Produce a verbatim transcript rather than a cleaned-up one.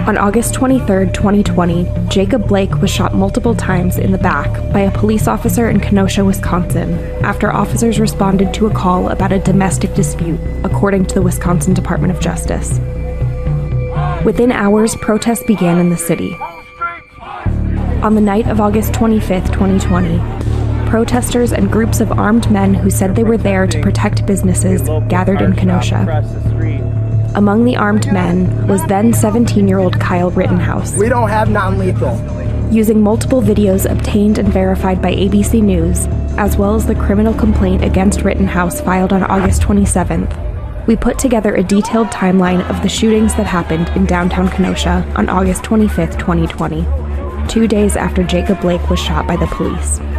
On August twenty-third, twenty twenty, Jacob Blake was shot multiple times in the back by a police officer in Kenosha, Wisconsin, after officers responded to a call about a domestic dispute, according to the Wisconsin Department of Justice. Within hours, protests began in the city. On the night of August twenty-fifth, twenty twenty, protesters and groups of armed men who said they were there to protect businesses gathered in Kenosha. Among the armed men was then seventeen-year-old Kyle Rittenhouse. We don't have non-lethal. Using multiple videos obtained and verified by A B C News, as well as the criminal complaint against Rittenhouse filed on August twenty-seventh, we put together a detailed timeline of the shootings that happened in downtown Kenosha on August twenty-fifth, twenty twenty, two days after Jacob Blake was shot by the police.